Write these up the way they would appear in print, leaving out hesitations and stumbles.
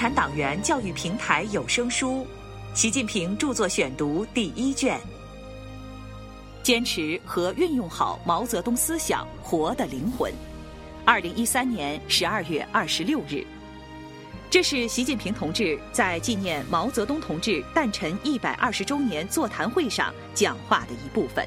产党员教育平台有声书《习近平著作选读》第1卷。坚持和运用好毛泽东思想活的灵魂。2013年12月26日，这是习近平同志在纪念毛泽东同志诞辰120周年座谈会上讲话的一部分。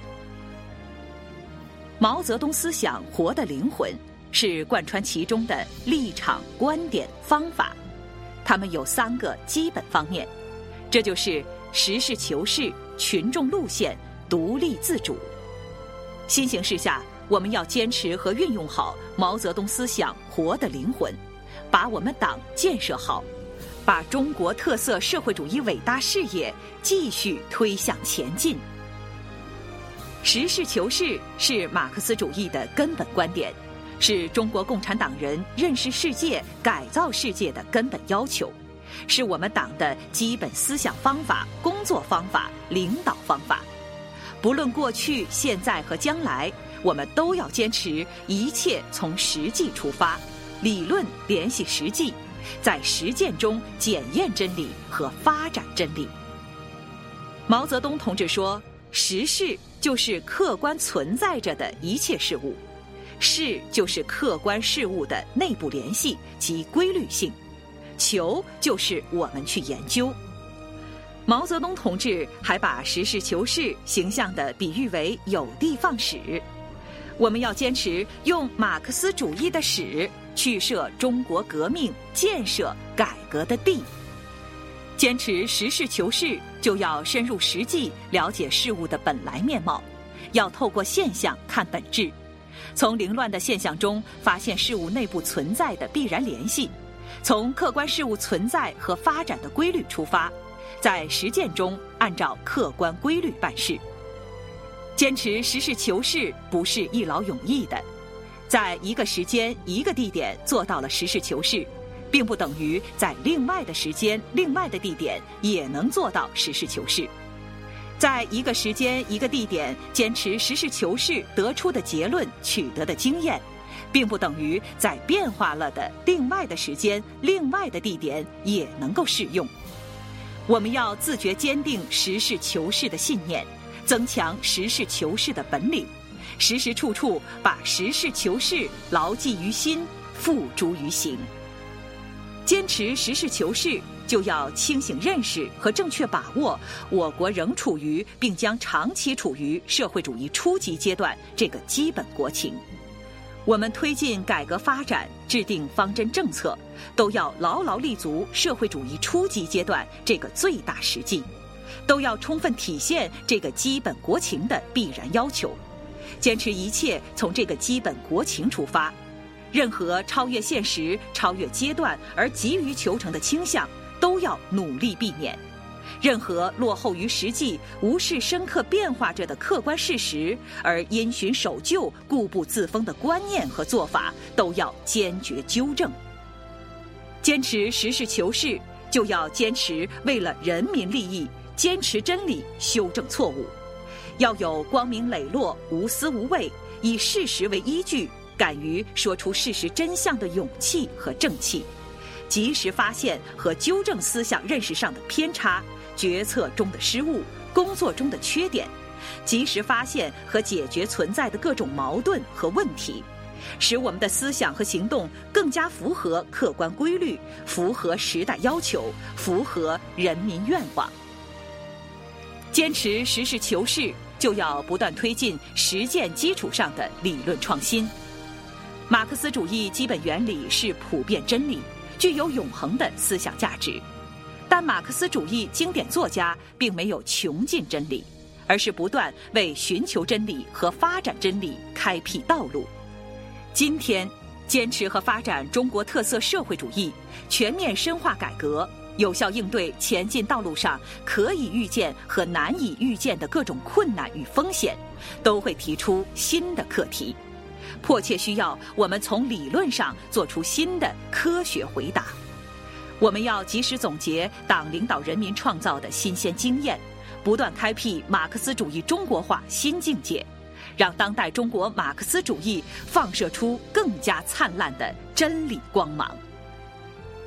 毛泽东思想活的灵魂是贯穿其中的立场、观点、方法，它们有3个基本方面，这就是实事求是、群众路线、独立自主。新形势下，我们要坚持和运用好毛泽东思想活的灵魂，把我们党建设好，把中国特色社会主义伟大事业继续推向前进。实事求是是马克思主义的根本观点，是中国共产党人认识世界、改造世界的根本要求，是我们党的基本思想方法、工作方法、领导方法。不论过去、现在和将来，我们都要坚持一切从实际出发，理论联系实际，在实践中检验真理和发展真理。毛泽东同志说，实事就是客观存在着的一切事物，事就是客观事物的内部联系及规律性，求就是我们去研究。毛泽东同志还把实事求是形象地比喻为有的放矢。我们要坚持用马克思主义的矢去设中国革命、建设、改革的地。坚持实事求是，就要深入实际了解事物的本来面貌，要透过现象看本质，从凌乱的现象中发现事物内部存在的必然联系，从客观事物存在和发展的规律出发，在实践中按照客观规律办事。坚持实事求是不是一劳永逸的，在一个时间、一个地点做到了实事求是，并不等于在另外的时间、另外的地点也能做到实事求是。在一个时间、一个地点坚持实事求是得出的结论、取得的经验，并不等于在变化了的另外的时间、另外的地点也能够适用。我们要自觉坚定实事求是的信念，增强实事求是的本领，时时处处把实事求是牢记于心，付诸于行。坚持实事求是，就要清醒认识和正确把握我国仍处于并将长期处于社会主义初级阶段这个基本国情。我们推进改革发展、制定方针政策，都要牢牢立足社会主义初级阶段这个最大实际，都要充分体现这个基本国情的必然要求，坚持一切从这个基本国情出发，任何超越现实、超越阶段而急于求成的倾向都要努力避免，任何落后于实际、无视深刻变化着的客观事实而因循守旧、固步自封的观念和做法都要坚决纠正。坚持实事求是，就要坚持为了人民利益，坚持真理，修正错误，要有光明磊落、无私无畏，以事实为依据，敢于说出事实真相的勇气和正气，及时发现和纠正思想认识上的偏差、决策中的失误、工作中的缺点，及时发现和解决存在的各种矛盾和问题，使我们的思想和行动更加符合客观规律，符合时代要求，符合人民愿望。坚持实事求是，就要不断推进实践基础上的理论创新。马克思主义基本原理是普遍真理，具有永恒的思想价值，但马克思主义经典作家并没有穷尽真理，而是不断为寻求真理和发展真理开辟道路。今天，坚持和发展中国特色社会主义，全面深化改革，有效应对前进道路上可以预见和难以预见的各种困难与风险，都会提出新的课题，迫切需要我们从理论上做出新的科学回答。我们要及时总结党领导人民创造的新鲜经验，不断开辟马克思主义中国化新境界，让当代中国马克思主义放射出更加灿烂的真理光芒。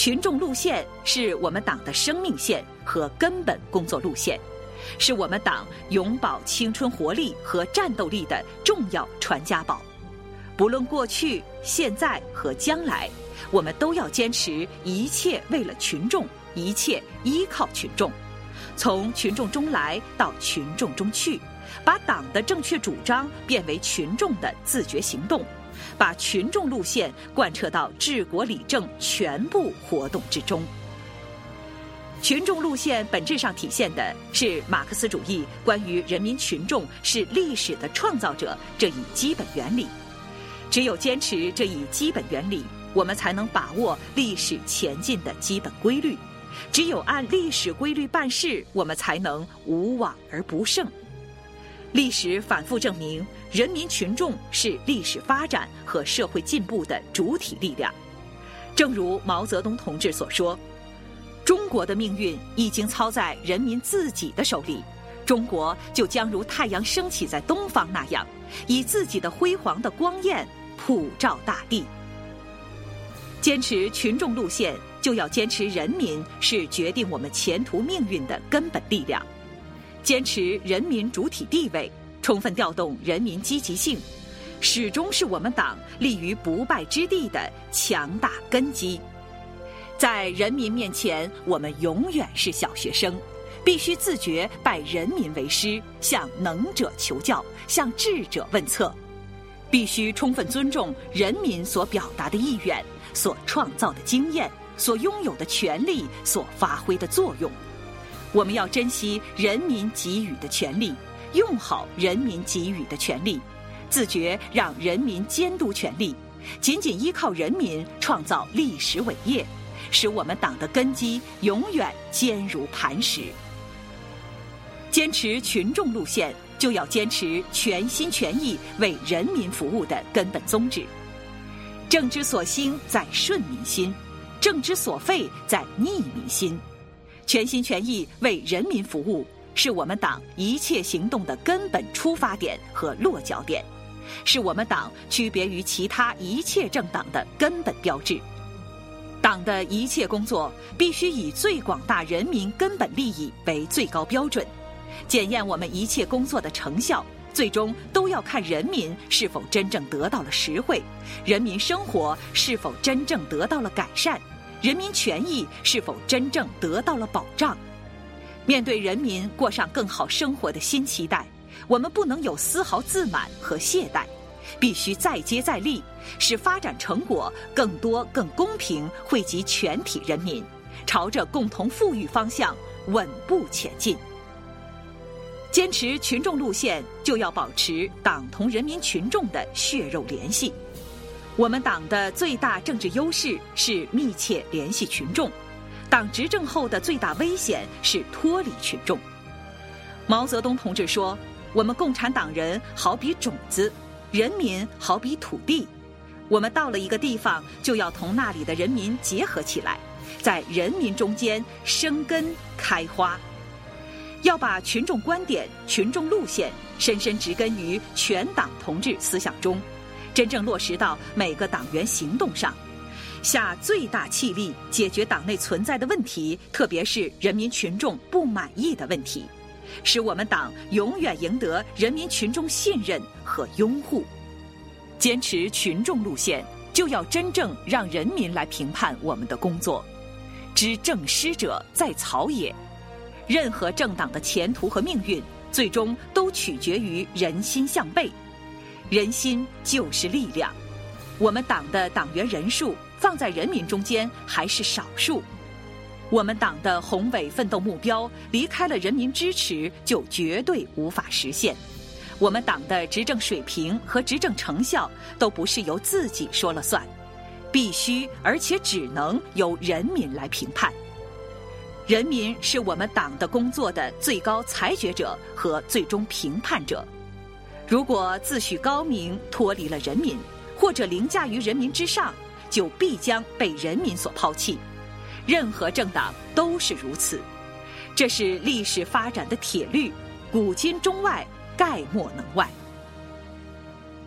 群众路线是我们党的生命线和根本工作路线，是我们党永葆青春活力和战斗力的重要传家宝。不论过去、现在和将来，我们都要坚持一切为了群众，一切依靠群众，从群众中来到群众中去，把党的正确主张变为群众的自觉行动，把群众路线贯彻到治国理政全部活动之中。群众路线本质上体现的是马克思主义关于人民群众是历史的创造者这一基本原理。只有坚持这一基本原理，我们才能把握历史前进的基本规律。只有按历史规律办事，我们才能无往而不胜。历史反复证明，人民群众是历史发展和社会进步的主体力量。正如毛泽东同志所说，中国的命运已经操在人民自己的手里，中国就将如太阳升起在东方那样，以自己的辉煌的光焰普照大地。坚持群众路线，就要坚持人民是决定我们前途命运的根本力量，坚持人民主体地位，充分调动人民积极性，始终是我们党立于不败之地的强大根基。在人民面前，我们永远是小学生，必须自觉拜人民为师，向能者求教，向智者问策。必须充分尊重人民所表达的意愿，所创造的经验，所拥有的权利，所发挥的作用。我们要珍惜人民给予的权利，用好人民给予的权利，自觉让人民监督权力，仅仅依靠人民创造历史伟业，使我们党的根基永远坚如磐石。坚持群众路线，就要坚持全心全意为人民服务的根本宗旨。政之所兴在顺民心，政之所废在逆民心。全心全意为人民服务，是我们党一切行动的根本出发点和落脚点，是我们党区别于其他一切政党的根本标志。党的一切工作必须以最广大人民根本利益为最高标准，检验我们一切工作的成效，最终都要看人民是否真正得到了实惠，人民生活是否真正得到了改善，人民权益是否真正得到了保障。面对人民过上更好生活的新期待，我们不能有丝毫自满和懈怠，必须再接再厉，使发展成果更多更公平惠及全体人民，朝着共同富裕方向稳步前进。坚持群众路线，就要保持党同人民群众的血肉联系。我们党的最大政治优势是密切联系群众，党执政后的最大危险是脱离群众。毛泽东同志说，我们共产党人好比种子，人民好比土地，我们到了一个地方，就要同那里的人民结合起来，在人民中间生根开花。要把群众观点、群众路线深深植根于全党同志思想中，真正落实到每个党员行动上，下最大气力解决党内存在的问题，特别是人民群众不满意的问题，使我们党永远赢得人民群众信任和拥护。坚持群众路线，就要真正让人民来评判我们的工作。知政失者在曹也。任何政党的前途和命运，最终都取决于人心向背。人心就是力量。我们党的党员人数放在人民中间还是少数。我们党的宏伟奋斗目标离开了人民支持，就绝对无法实现。我们党的执政水平和执政成效都不是由自己说了算，必须而且只能由人民来评判。人民是我们党的工作的最高裁决者和最终评判者。如果自诩高明，脱离了人民，或者凌驾于人民之上，就必将被人民所抛弃。任何政党都是如此，这是历史发展的铁律，古今中外概莫能外。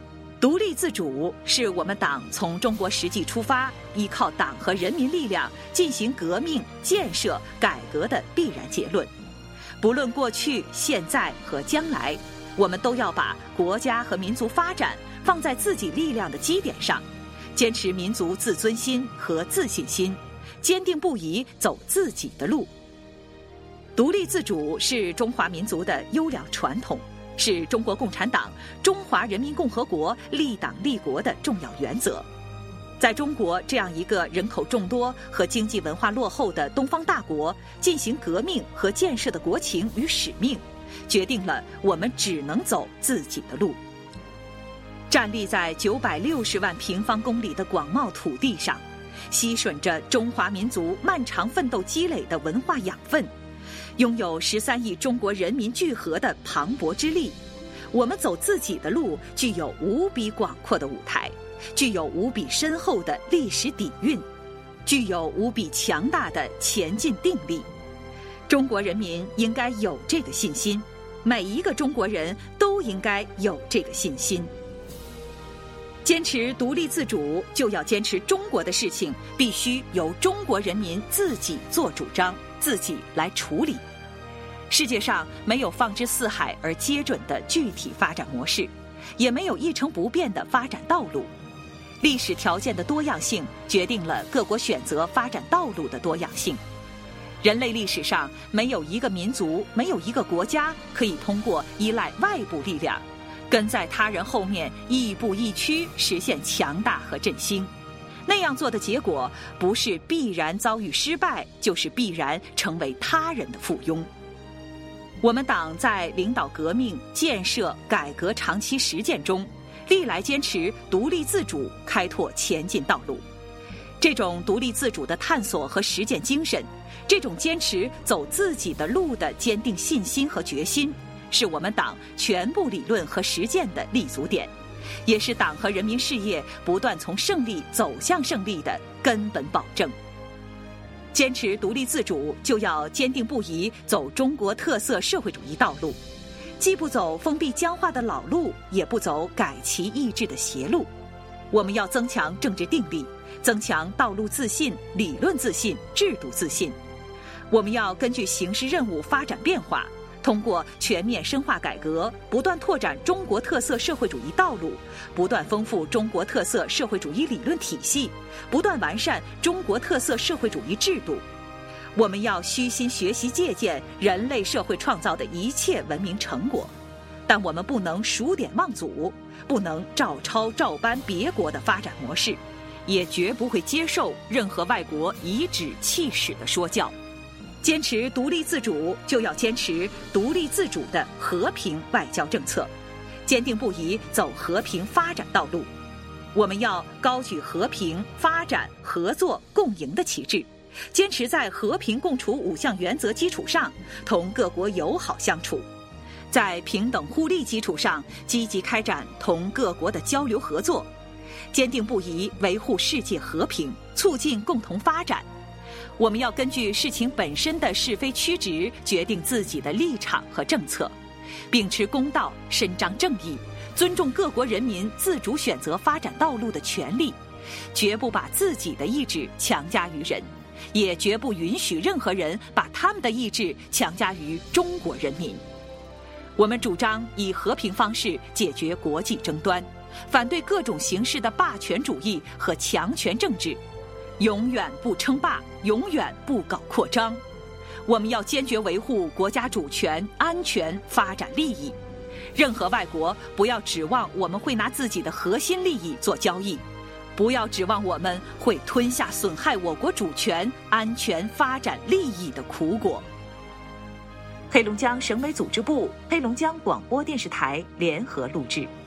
独立自主是我们党从中国实际出发，依靠党和人民力量进行革命、建设、改革的必然结论。不论过去、现在和将来，我们都要把国家和民族发展放在自己力量的基点上，坚持民族自尊心和自信心，坚定不移走自己的路。独立自主是中华民族的优良传统，是中国共产党、中华人民共和国立党立国的重要原则。在中国这样一个人口众多和经济文化落后的东方大国，进行革命和建设的国情与使命，决定了我们只能走自己的路。站立在960万平方公里的广袤土地上，吸吮着中华民族漫长奋斗积累的文化养分，拥有13亿中国人民聚合的磅礴之力，我们走自己的路，具有无比广阔的舞台，具有无比深厚的历史底蕴，具有无比强大的前进定力。中国人民应该有这个信心，每一个中国人都应该有这个信心。坚持独立自主，就要坚持中国的事情必须由中国人民自己做主张，自己来处理。世界上没有放之四海而皆准的具体发展模式，也没有一成不变的发展道路。历史条件的多样性决定了各国选择发展道路的多样性。人类历史上没有一个民族，没有一个国家可以通过依赖外部力量，跟在他人后面亦步亦趋实现强大和振兴。那样做的结果，不是必然遭遇失败，就是必然成为他人的附庸。我们党在领导革命、建设、改革长期实践中，历来坚持独立自主，开拓前进道路。这种独立自主的探索和实践精神，这种坚持走自己的路的坚定信心和决心，是我们党全部理论和实践的立足点，也是党和人民事业不断从胜利走向胜利的根本保证。坚持独立自主，就要坚定不移走中国特色社会主义道路，既不走封闭僵化的老路，也不走改旗易帜的邪路。我们要增强政治定力，增强道路自信、理论自信、制度自信。我们要根据形势任务发展变化，通过全面深化改革，不断拓展中国特色社会主义道路，不断丰富中国特色社会主义理论体系，不断完善中国特色社会主义制度。我们要虚心学习借鉴人类社会创造的一切文明成果，但我们不能数典忘祖，不能照抄照搬别国的发展模式，也绝不会接受任何外国颐指气使的说教。坚持独立自主，就要坚持独立自主的和平外交政策，坚定不移走和平发展道路。我们要高举和平、发展、合作、共赢的旗帜，坚持在和平共处5项原则基础上同各国友好相处，在平等互利基础上积极开展同各国的交流合作，坚定不移维护世界和平，促进共同发展。我们要根据事情本身的是非曲直决定自己的立场和政策，秉持公道，伸张正义，尊重各国人民自主选择发展道路的权利，绝不把自己的意志强加于人，也绝不允许任何人把他们的意志强加于中国人民。我们主张以和平方式解决国际争端，反对各种形式的霸权主义和强权政治，永远不称霸，永远不搞扩张。我们要坚决维护国家主权、安全、发展利益。任何外国不要指望我们会拿自己的核心利益做交易，不要指望我们会吞下损害我国主权、安全、发展利益的苦果。黑龙江省委组织部、黑龙江广播电视台联合录制。